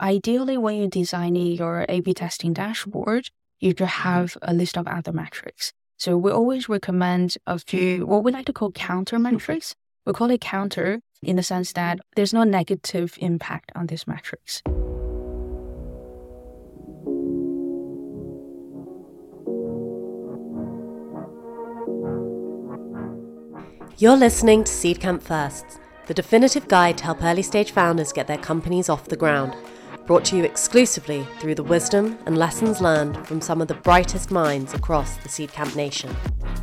ideally, when you're designing your A/B testing dashboard, you should have a list of other metrics. So we always recommend a few, what we like to call counter metrics. We call it counter in the sense that there's no negative impact on these metrics. You're listening to Seedcamp Firsts, the definitive guide to help early-stage founders get their companies off the ground, brought to you exclusively through the wisdom and lessons learned from some of the brightest minds across the Seedcamp nation.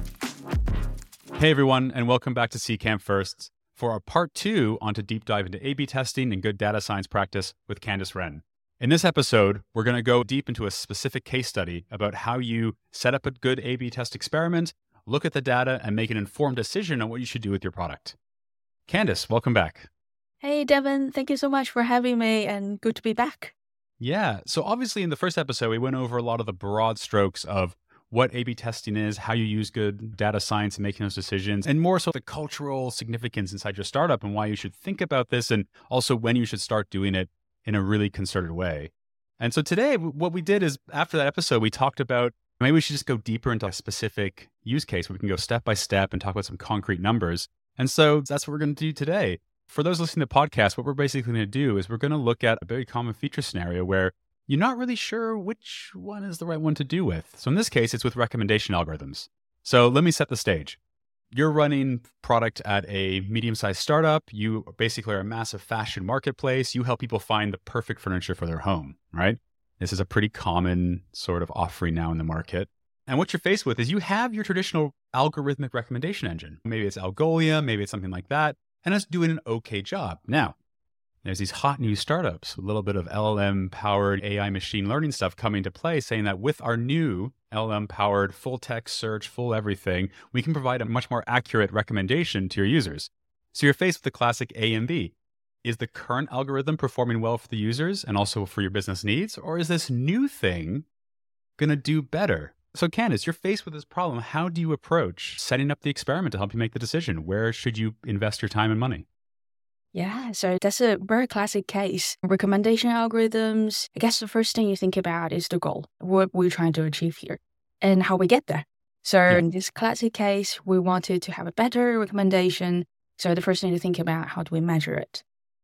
Hey everyone, and welcome back to Seedcamp Firsts for our part 2 on to deep dive into A/B testing and good data science practice with Candice Wren. In this episode, we're going to go deep into a specific case study about how you set up a good A/B test experiment, look at the data, and make an informed decision on what you should do with your product. Candice, welcome back. Hey, Devin, thank you so much for having me and good to be back. Yeah, so obviously in the first episode, we went over a lot of the broad strokes of what A/B testing is, how you use good data science in making those decisions, and more so the cultural significance inside your startup and why you should think about this, and also when you should start doing it in a really concerted way. And so today, what we did is, after that episode, we talked about maybe we should just go deeper into a specific use case where we can go step by step and talk about some concrete numbers. And so that's what we're going to do today. For those listening to the podcast, what we're basically going to do is we're going to look at a very common feature scenario where you're not really sure which one is the right one to do with. So in this case, it's with recommendation algorithms. So let me set the stage. You're running product at a medium-sized startup. You basically are a massive fashion marketplace. You help people find the perfect furniture for their home, right? This is a pretty common sort of offering now in the market. And what you're faced with is you have your traditional algorithmic recommendation engine. Maybe it's Algolia, maybe it's something like that, and it's doing an okay job. Now, there's these hot new startups, a little bit of LLM-powered AI machine learning stuff coming to play, saying that with our new LLM-powered full text search, full everything, we can provide a much more accurate recommendation to your users. So you're faced with the classic A and B. Is the current algorithm performing well for the users and also for your business needs? Or is this new thing going to do better? So Candice, you're faced with this problem. How do you approach setting up the experiment to help you make the decision? Where should you invest your time and money? Yeah, so that's a very classic case. Recommendation algorithms, I guess the first thing you think about is the goal, what we're trying to achieve here, and how we get there. So in this classic case, we wanted to have a better recommendation. So the first thing to think about, how do we measure it?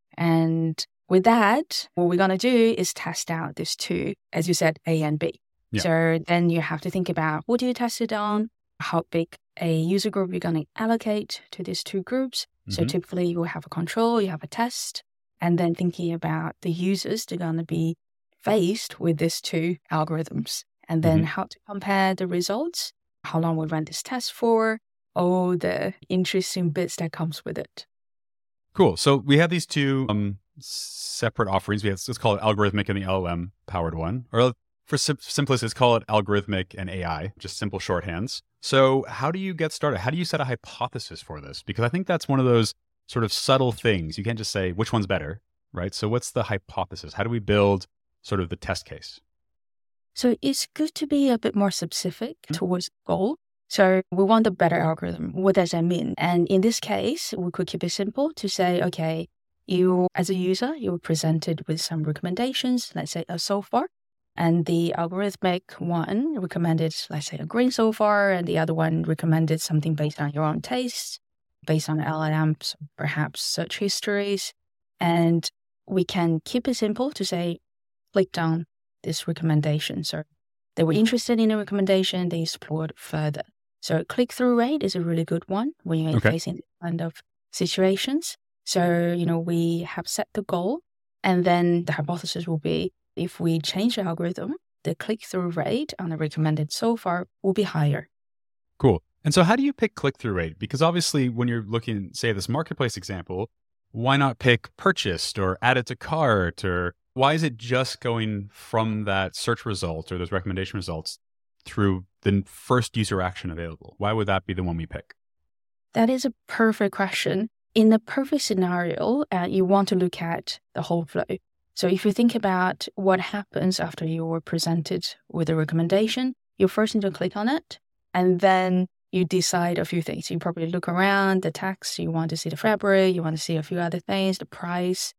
And with that, what we're going to do is test out these two, as you said, A and B. Yeah. So then you have to think about what do you test it on, how big a user group you're going to allocate to these two groups. So typically you will have a control, you have a test, and then thinking about the users that are going to be faced with these two algorithms, and then how to compare the results, how long we run this test for, all the interesting bits that comes with it. Cool. So we have these two separate offerings. Let's call it algorithmic and the LLM powered one, or for simplicity, let's call it algorithmic and AI, just simple shorthands. So how do you get started? How do you set a hypothesis for this? Because I think that's one of those sort of subtle things. You can't just say which one's better, right? So what's the hypothesis? How do we build sort of the test case? So it's good to be a bit more specific towards the goal. So we want a better algorithm. What does that mean? And in this case, we could keep it simple to say, okay, you as a user, you were presented with some recommendations, let's say a sofa. And the algorithmic one recommended, let's say, a green sofa, and the other one recommended something based on your own taste, based on LLMs, perhaps search histories. And we can keep it simple to say, clicked on this recommendation. So they were interested in a recommendation, they explored further. So click-through rate is a really good one when you're facing this kind of situations. So, we have set the goal, and then the hypothesis will be, if we change the algorithm, the click-through rate on the recommended so far will be higher. Cool. And so how do you pick click-through rate? Because obviously when you're looking, say, this marketplace example, why not pick purchased or added to cart? Or why is it just going from that search result or those recommendation results through the first user action available? Why would that be the one we pick? That is a perfect question. In the perfect scenario, you want to look at the whole flow. So if you think about what happens after you were presented with a recommendation, you first need to click on it, and then you decide a few things. You probably look around the text, you want to see the fabric, you want to see a few other things, the price,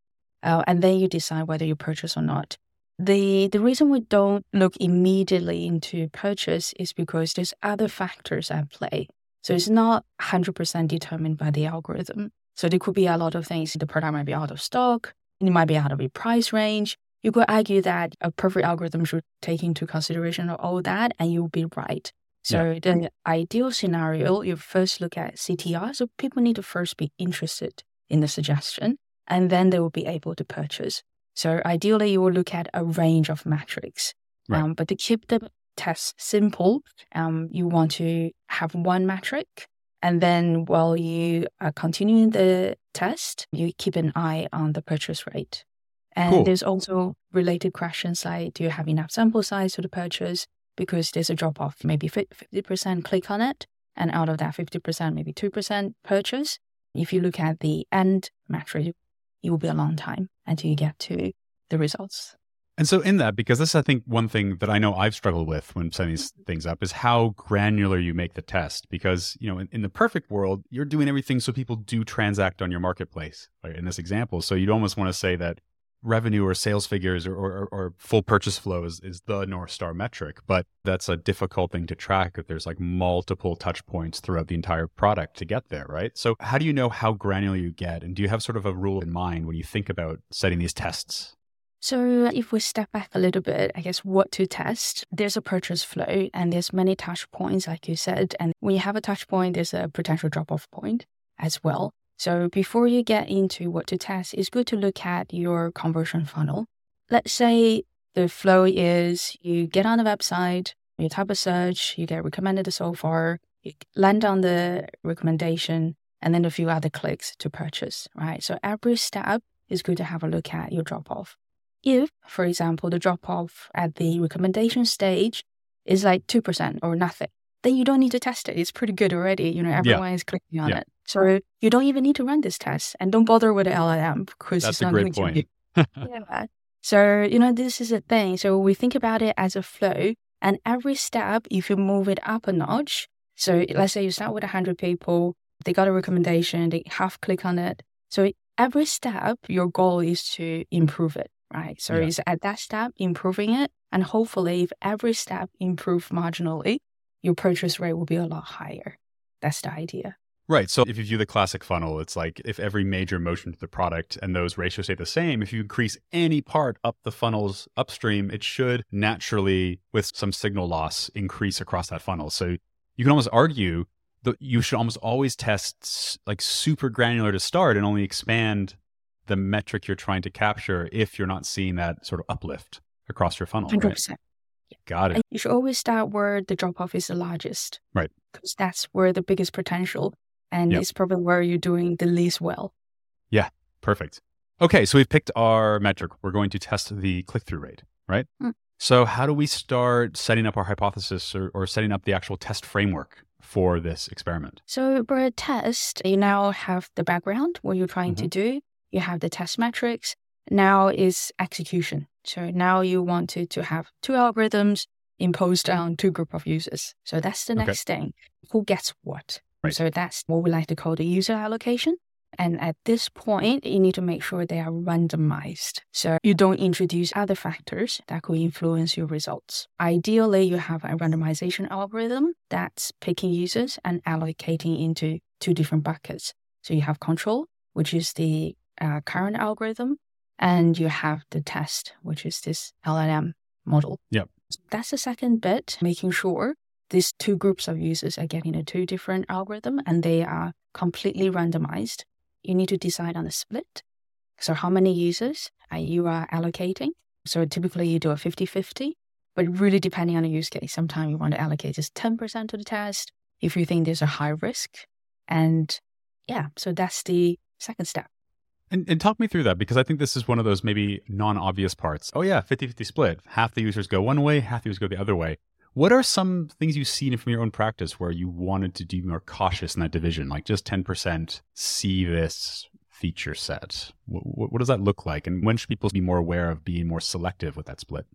and then you decide whether you purchase or not. The reason we don't look immediately into purchase is because there's other factors at play. So it's not 100% determined by the algorithm. So there could be a lot of things. The product might be out of stock. It might be out of a price range. You could argue that a perfect algorithm should take into consideration all that, and you'll be right. So the ideal scenario, you first look at CTR. So people need to first be interested in the suggestion, and then they will be able to purchase. So ideally, you will look at a range of metrics. Right. But to keep the test simple, you want to have one metric. And then while you are continuing the test, you keep an eye on the purchase rate. And there's also related questions like, do you have enough sample size for the purchase? Because there's a drop off, maybe 50% click on it. And out of that 50%, maybe 2% purchase. If you look at the end metric, it will be a long time until you get to the results. And so in that, because this is, I think, one thing that I know I've struggled with when setting these things up is how granular you make the test. Because, in the perfect world, you're doing everything so people do transact on your marketplace, right, in this example. So you'd almost want to say that revenue or sales figures or full purchase flow is the North Star metric. But that's a difficult thing to track if there's like multiple touch points throughout the entire product to get there, right? So how do you know how granular you get? And do you have sort of a rule in mind when you think about setting these tests? So if we step back a little bit, I guess what to test, there's a purchase flow and there's many touch points, like you said. And when you have a touch point, there's a potential drop-off point as well. So before you get into what to test, it's good to look at your conversion funnel. Let's say the flow is you get on the website, you type a search, you get recommended so far, you land on the recommendation, and then a few other clicks to purchase, right? So every step is good to have a look at your drop-off. If, for example, the drop-off at the recommendation stage is like 2% or nothing, then you don't need to test it. It's pretty good already. Everyone is clicking on it. So you don't even need to run this test, and don't bother with the LLM because that's it's not a great point. Yeah. So, this is a thing. So we think about it as a flow, and every step, if you move it up a notch, so let's say you start with 100 people, they got a recommendation, they half click on it. So every step, your goal is to improve it, right? So it's at that step, improving it. And hopefully, if every step improves marginally, your purchase rate will be a lot higher. That's the idea. Right. So if you view the classic funnel, it's like if every major motion to the product and those ratios stay the same, if you increase any part up the funnel's upstream, it should naturally, with some signal loss, increase across that funnel. So you can almost argue that you should almost always test like super granular to start and only expand the metric you're trying to capture if you're not seeing that sort of uplift across your funnel. 100%. Right? Got it. And you should always start where the drop-off is the largest. Right. Because that's where the biggest potential. And it's probably where you're doing the least well. Yeah, perfect. Okay, so we've picked our metric. We're going to test the click-through rate, right? So how do we start setting up our hypothesis or setting up the actual test framework for this experiment? So for a test, you now have the background, what you're trying to do. You have the test metrics. Now is execution. So now you want to have two algorithms imposed on two group of users. So that's the next thing. Who gets what? Right. So that's what we like to call the user allocation. And at this point, you need to make sure they are randomized. So you don't introduce other factors that could influence your results. Ideally, you have a randomization algorithm that's picking users and allocating into two different buckets. So you have control, which is the current algorithm, and you have the test, which is this LLM model. Yep. So that's the second bit, making sure these two groups of users are getting a two different algorithm and they are completely randomized. You need to decide on the split. So how many users you are allocating. So typically you do a 50-50, but really depending on the use case, sometimes you want to allocate just 10% to the test if you think there's a high risk. And so that's the second step. And talk me through that, because I think this is one of those maybe non-obvious parts. 50-50 split. Half the users go one way, half the users go the other way. What are some things you've seen from your own practice where you wanted to be more cautious in that division? Like just 10% see this feature set. What does that look like? And when should people be more aware of being more selective with that split?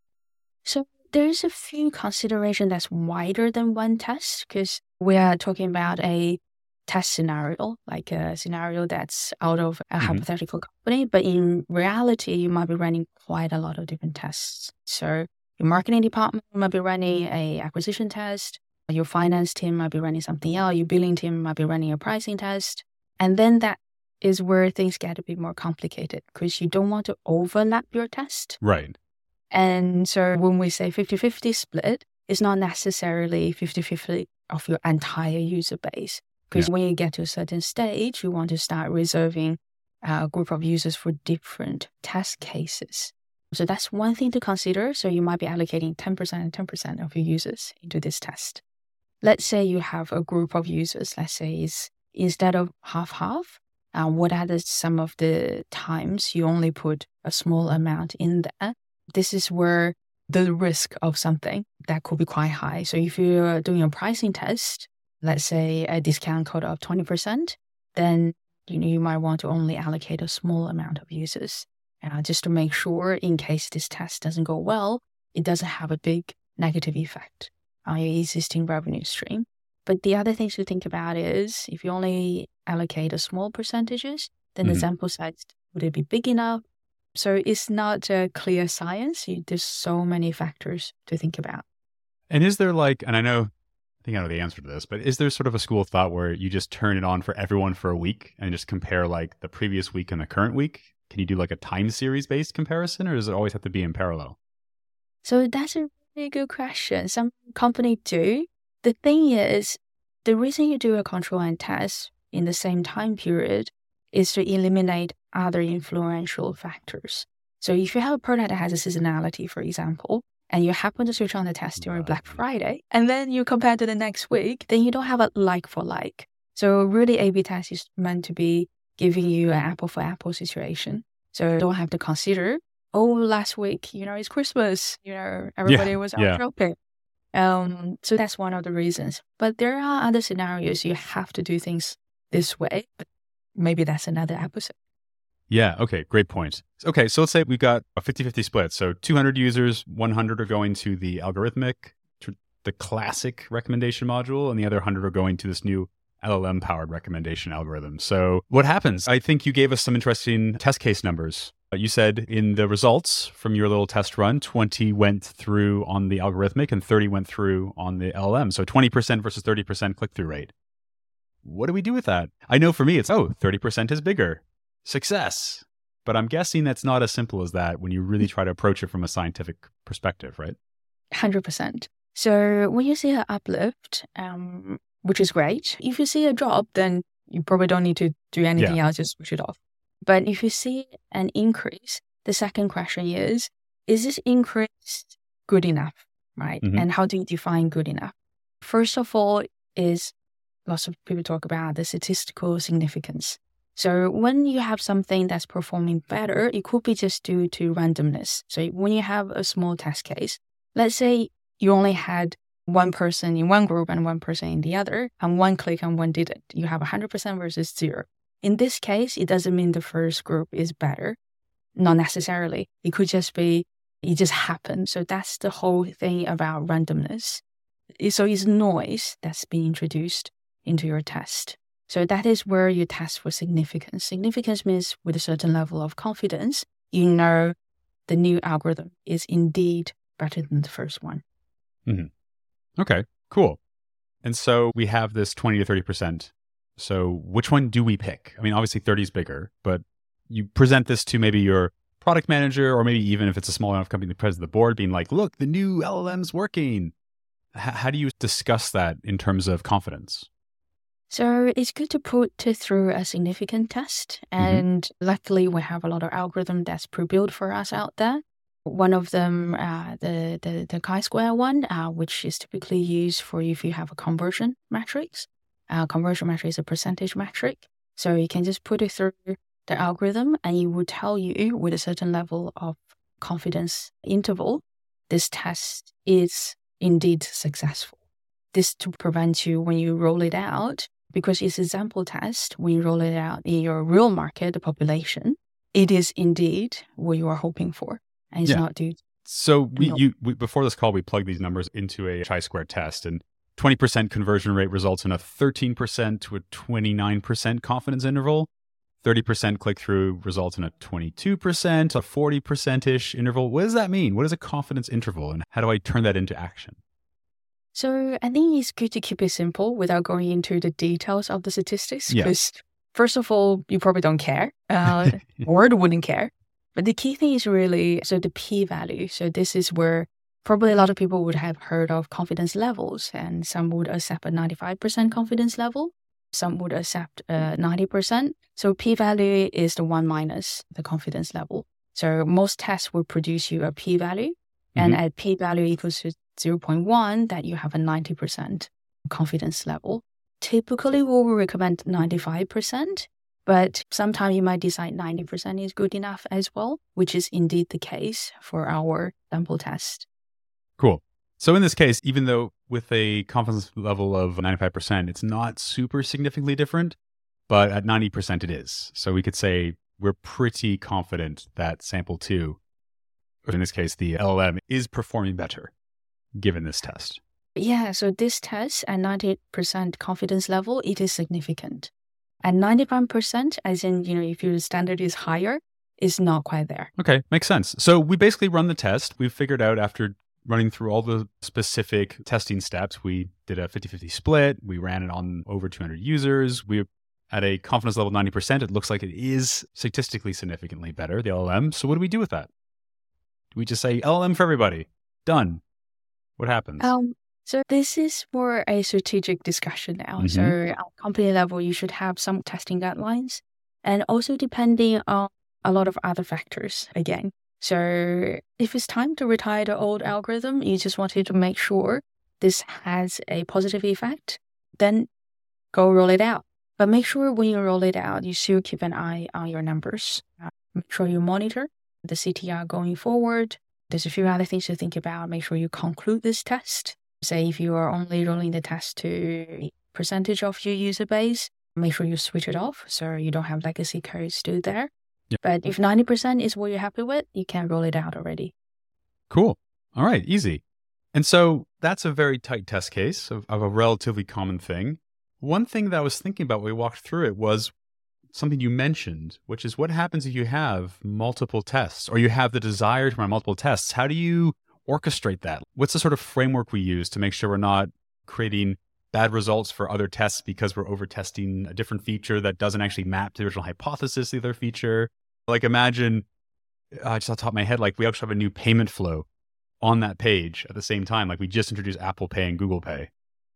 So there's a few considerations that's wider than one test, because we are talking about a test scenario, like a scenario that's out of a hypothetical company. But in reality, you might be running quite a lot of different tests. So your marketing department might be running a acquisition test. Your finance team might be running something else. Your billing team might be running a pricing test. And then that is where things get a bit more complicated because you don't want to overlap your test. Right. And so when we say 50-50 split, it's not necessarily 50-50 of your entire user base. Because when you get to a certain stage, you want to start reserving a group of users for different test cases. So that's one thing to consider. So you might be allocating 10% and 10% of your users into this test. Let's say you have a group of users, let's say is instead of half-half, what are some of the times you only put a small amount in there? This is where the risk of something that could be quite high. So if you're doing a pricing test, let's say a discount code of 20%, then you might want to only allocate a small amount of users just to make sure in case this test doesn't go well, it doesn't have a big negative effect on your existing revenue stream. But the other things to think about is if you only allocate a small percentages, then the sample size, would it be big enough? So it's not a clear science. There's so many factors to think about. And is there and I think I know the answer to this, but is there sort of a school of thought where you just turn it on for everyone for a week and just compare the previous week and the current week? Can you do a time series based comparison, or does it always have to be in parallel? So that's a really good question. Some companies do. The thing is, the reason you do a control and test in the same time period is to eliminate other influential factors. So if you have a product that has a seasonality, for example, and you happen to switch on the test during Black Friday, and then you compare to the next week, then you don't have a like for like. So really A/B test is meant to be giving you an apple for apple situation. So you don't have to consider, last week, it's Christmas, everybody was out shopping. So that's one of the reasons. But there are other scenarios you have to do things this way. But maybe that's another episode. Yeah. Okay. Great point. Okay. So let's say we've got a 50-50 split. So 200 users, 100 are going to the algorithmic, the classic recommendation module, and the other 100 are going to this new LLM powered recommendation algorithm. So what happens? I think you gave us some interesting test case numbers. You said in the results from your little test run, 20 went through on the algorithmic and 30 went through on the LLM. So 20% versus 30% click-through rate. What do we do with that? I know for me, it's, 30% is bigger. Success. But I'm guessing that's not as simple as that when you really try to approach it from a scientific perspective, right? 100%. So when you see an uplift, which is great, if you see a drop, then you probably don't need to do anything else, just switch it off. But if you see an increase, the second question is this increase good enough, right? And how do you define good enough? First of all, is lots of people talk about the statistical significance. So when you have something that's performing better, it could be just due to randomness. So when you have a small test case, let's say you only had one person in one group and one person in the other, and one clicked and one didn't. You have 100% versus 0. In this case, it doesn't mean the first group is better. Not necessarily. It could just be, it just happened. So that's the whole thing about randomness. So it's noise that's being introduced into your test. So that is where you test for significance. Significance means with a certain level of confidence, you know the new algorithm is indeed better than the first one. Okay, cool. And so we have this 20 to 30%. So which one do we pick? I mean, obviously 30 is bigger, but you present this to maybe your product manager, or maybe even if it's a small enough company, the president of the board being like, look, the new LLM's working. How do you discuss that in terms of confidence? So it's good to put it through a significant test. And luckily, we have a lot of algorithm that's pre-built for us out there. One of them, the chi-square one, which is typically used for if you have a conversion matrix. Conversion metric is a percentage metric. So you can just put it through the algorithm and it will tell you with a certain level of confidence interval, this test is indeed successful. This to prevent you when you roll it out, because it's a sample test, when you roll it out in your real market, the population, it is indeed what you are hoping for. And it's not due. So we before this call, we plugged these numbers into a chi-square test, and 20% conversion rate results in a 13% to a 29% confidence interval. 30% click-through results in a 22%, a 40%-ish interval. What does that mean? What is a confidence interval, and how do I turn that into action? So I think it's good to keep it simple without going into the details of the statistics. Yeah. Because first of all, you probably don't care, or wouldn't care. But the key thing is really, so the p-value. So this is where probably a lot of people would have heard of confidence levels, and some would accept a 95% confidence level. Some would accept 90%. So p-value is the 1 minus the confidence level. So most tests will produce you a p-value. And at p-value equals to 0.1, that you have a 90% confidence level. Typically, we will recommend 95%, but sometimes you might decide 90% is good enough as well, which is indeed the case for our sample test. Cool. So in this case, even though with a confidence level of 95%, it's not super significantly different, but at 90% it is. So we could say we're pretty confident that sample 2, or in this case, the LLM, is performing better given this test. Yeah, so this test at 90% confidence level, it is significant. At 95%, as in, if your standard is higher, is not quite there. Okay, makes sense. So we basically run the test. We've figured out after running through all the specific testing steps, we did a 50-50 split. We ran it on over 200 users. We at a confidence level 90%, it looks like it is statistically significantly better, the LLM. So what do we do with that? Do we just say LLM for everybody? Done. What happens? So this is more a strategic discussion now. So at company level, you should have some testing guidelines, and also depending on a lot of other factors again. So if it's time to retire the old algorithm, you just wanted to make sure this has a positive effect, then go roll it out. But make sure when you roll it out, you still keep an eye on your numbers. Make sure you monitor the CTR going forward. There's a few other things to think about. Make sure you conclude this test. Say if you are only rolling the test to percentage of your user base, make sure you switch it off so you don't have legacy code still there. Yep. But if 90% is what you're happy with, you can roll it out already. Cool. All right, easy. And so that's a very tight test case of a relatively common thing. One thing that I was thinking about when we walked through it was something you mentioned, which is what happens if you have multiple tests or you have the desire to run multiple tests? How do you orchestrate that? What's the sort of framework we use to make sure we're not creating bad results for other tests because we're over-testing a different feature that doesn't actually map to the original hypothesis of the other feature? Like imagine, just off the top of my head, like we actually have a new payment flow on that page at the same time. Like we just introduced Apple Pay and Google Pay.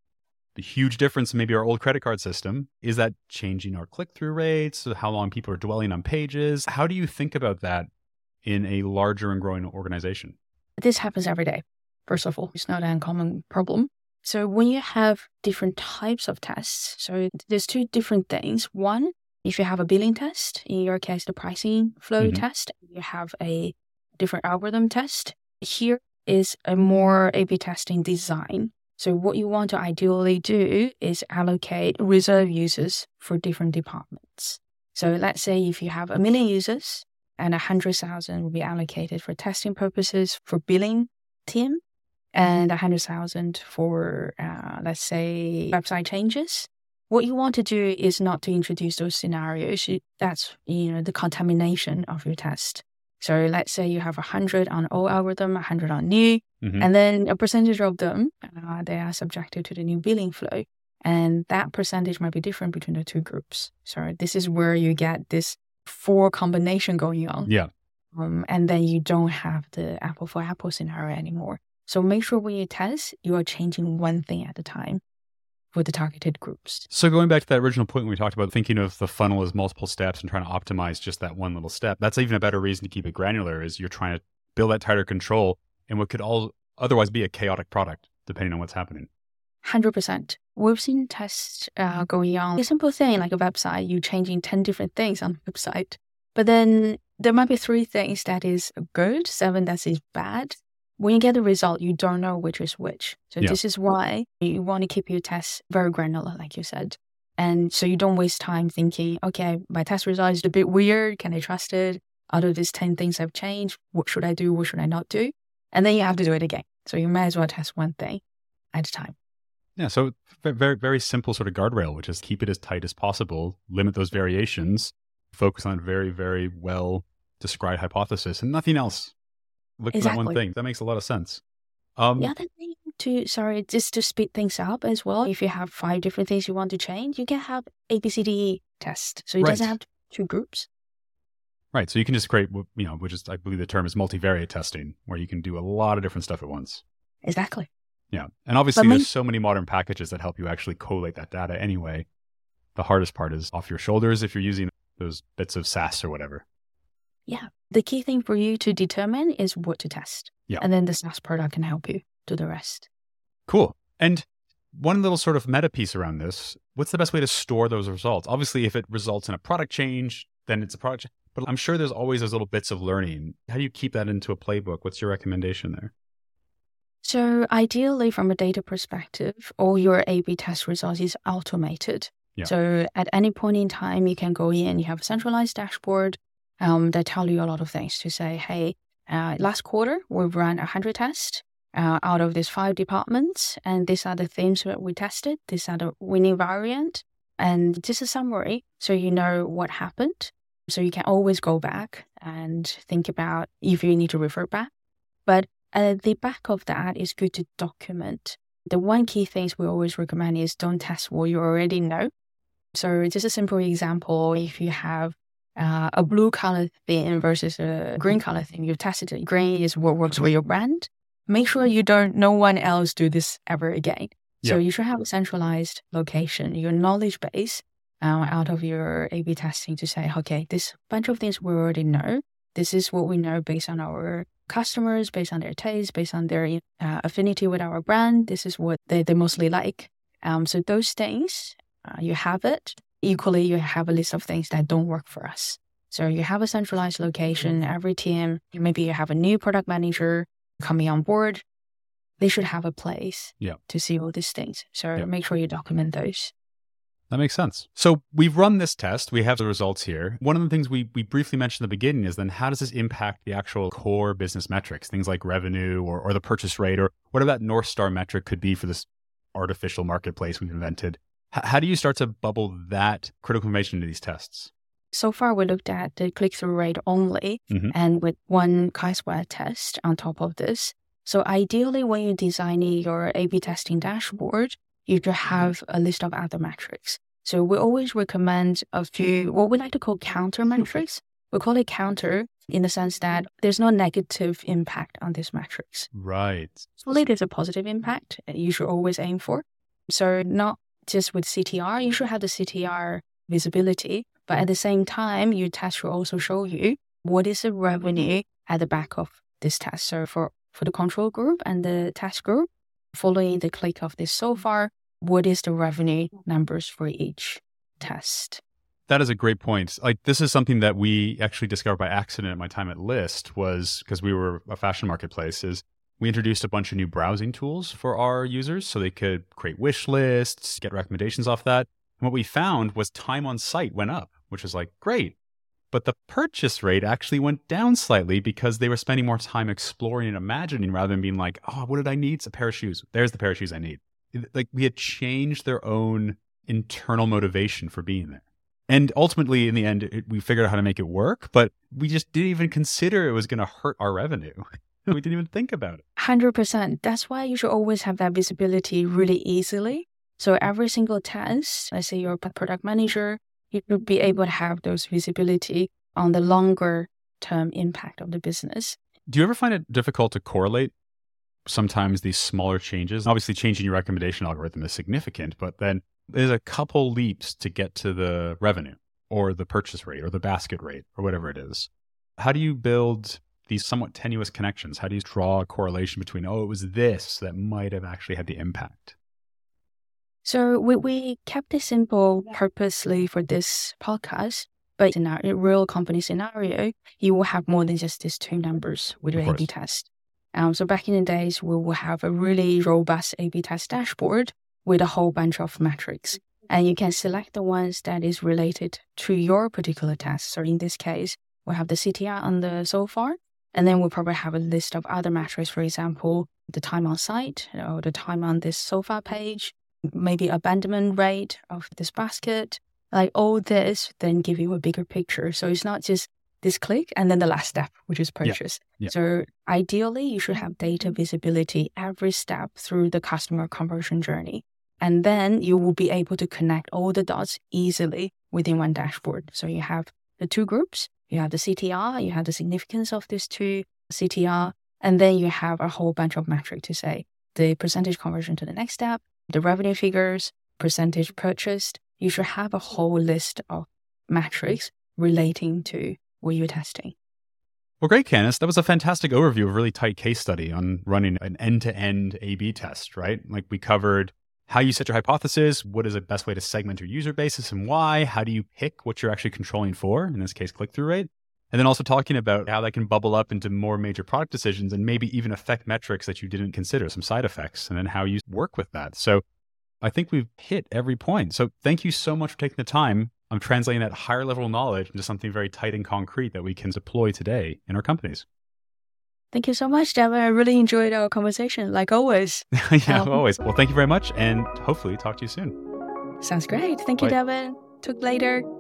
The huge difference in maybe our old credit card system is that changing our click-through rates, how long people are dwelling on pages. How do you think about that in a larger and growing organization? This happens every day. First of all, it's not an uncommon problem. So when you have different types of tests, so there's two different things. One, if you have a billing test, in your case, the pricing flow test, you have a different algorithm test. Here is a more A/B testing design. So what you want to ideally do is allocate reserve users for different departments. So let's say if you have 1 million users and 100,000 will be allocated for testing purposes for billing team, and 100,000 for, let's say, website changes. What you want to do is not to introduce those scenarios. That's, the contamination of your test. So let's say you have 100 on old algorithm, 100 on new, and then a percentage of them, they are subjected to the new billing flow. And that percentage might be different between the two groups. So this is where you get this 4 combination going on. Yeah. And then you don't have the apple for apple scenario anymore. So make sure when you test, you are changing one thing at a time for the targeted groups. So going back to that original point when we talked about thinking of the funnel as multiple steps and trying to optimize just that one little step, that's even a better reason to keep it granular is you're trying to build that tighter control in what could otherwise be a chaotic product, depending on what's happening. 100%. We've seen tests going on. A simple thing like a website, you're changing 10 different things on the website. But then there might be 3 things that is good, 7 that is bad. When you get the result, you don't know which is which. So This is why you want to keep your tests very granular, like you said. And so you don't waste time thinking, okay, my test result is a bit weird. Can I trust it? Out of these 10 things have changed, what should I do? What should I not do? And then you have to do it again. So you might as well test one thing at a time. Yeah, so very, very simple sort of guardrail, which is keep it as tight as possible, limit those variations, focus on a very, very well described hypothesis and nothing else. Look for that one Exactly. thing. That makes a lot of sense. The other thing just to speed things up as well, if you have 5 different things you want to change, you can have ABCDE test. So it doesn't have 2 groups. Right. So you can just create, which is, I believe the term is multivariate testing, where you can do a lot of different stuff at once. Exactly. Yeah. And obviously there's so many modern packages that help you actually collate that data anyway. The hardest part is off your shoulders if you're using those bits of SAS or whatever. Yeah. The key thing for you to determine is what to test. Yeah. And then the SAS product can help you do the rest. Cool. And one little sort of meta piece around this, what's the best way to store those results? Obviously, if it results in a product change, then it's a product. But I'm sure there's always those little bits of learning. How do you keep that into a playbook? What's your recommendation there? So ideally, from a data perspective, all your A/B test results is automated. Yeah. So at any point in time, you can go in, you have a centralized dashboard that tell you a lot of things to say, hey, last quarter, we've run 100 tests out of these 5 departments, and these are the themes that we tested. These are the winning variant, and just a summary, so you know what happened. So you can always go back and think about if you need to refer back. But at the back of that, it's good to document. The one key things we always recommend is don't test what you already know. So just a simple example, if you have a blue color theme versus a green color theme, you've tested it. Green is what works with your brand. Make sure no one else do this ever again. So you should have a centralized location, your knowledge base out of your A/B testing to say, okay, this bunch of things we already know. This is what we know based on our customers, based on their taste, based on their affinity with our brand. This is what they mostly like. So those things, you have it. Equally, you have a list of things that don't work for us. So you have a centralized location, every team, maybe you have a new product manager coming on board. They should have a place to see all these things. So make sure you document those. That makes sense. So we've run this test. We have the results here. One of the things we briefly mentioned in the beginning is then how does this impact the actual core business metrics, things like revenue or the purchase rate or whatever that North Star metric could be for this artificial marketplace we've invented. How do you start to bubble that critical information into these tests? So far, we looked at the click-through rate only and with one chi-square test on top of this. So ideally, when you're designing your A/B testing dashboard, you should have a list of other metrics. So we always recommend a few, what we like to call counter metrics. We call it counter in the sense that there's no negative impact on these metrics. Right. So there's a positive impact you should always aim for. So not just with CTR, you should have the CTR visibility, but at the same time, your test will also show you what is the revenue at the back of this test. So for the control group and the test group, following the click of this so far, what is the revenue numbers for each test? That is a great point. Like this is something that we actually discovered by accident at my time at Lyst was because we were a fashion marketplace is we introduced a bunch of new browsing tools for our users so they could create wish lists, get recommendations off that. And what we found was time on site went up, which was like, great. But the purchase rate actually went down slightly because they were spending more time exploring and imagining rather than being like, oh, what did I need? It's a pair of shoes. There's the pair of shoes I need. Like we had changed their own internal motivation for being there. And ultimately, in the end, we figured out how to make it work, but we just didn't even consider it was going to hurt our revenue. We didn't even think about it. 100%. That's why you should always have that visibility really easily. So every single test, let's say you're a product manager, you should be able to have those visibility on the longer term impact of the business. Do you ever find it difficult to correlate sometimes these smaller changes? Obviously, changing your recommendation algorithm is significant, but then there's a couple leaps to get to the revenue or the purchase rate or the basket rate or whatever it is. How do you build these somewhat tenuous connections? How do you draw a correlation between, oh, it was this that might have actually had the impact? So we kept it simple purposely for this podcast, but in a real company scenario, you will have more than just these 2 numbers with your A/B test. So back in the days, we will have a really robust A/B test dashboard with a whole bunch of metrics. And you can select the ones that is related to your particular test. So in this case, we'll have the CTR on the so far, and then we'll probably have a list of other metrics, for example, the time on site, or the time on this so far page, maybe abandonment rate of this basket, like all this, then give you a bigger picture. So it's not just this click and then the last step, which is purchase. Yeah. So ideally, you should have data visibility every step through the customer conversion journey. And then you will be able to connect all the dots easily within one dashboard. So you have the two groups, you have the CTR, you have the significance of these two CTR, and then you have a whole bunch of metrics to say the percentage conversion to the next step, the revenue figures, percentage purchased. You should have a whole list of metrics relating to what you're testing. Well, great, Candice. That was a fantastic overview of a really tight case study on running an end-to-end A/B test, right? Like we covered how you set your hypothesis, what is the best way to segment your user basis and why, how do you pick what you're actually controlling for, in this case, click-through rate, and then also talking about how that can bubble up into more major product decisions and maybe even affect metrics that you didn't consider, some side effects, and then how you work with that. So I think we've hit every point. So thank you so much for taking the time. I'm translating that higher level knowledge into something very tight and concrete that we can deploy today in our companies. Thank you so much, Devin. I really enjoyed our conversation, like always. Always. Well, thank you very much, and hopefully talk to you soon. Sounds great. Thank you, Devin. Talk later.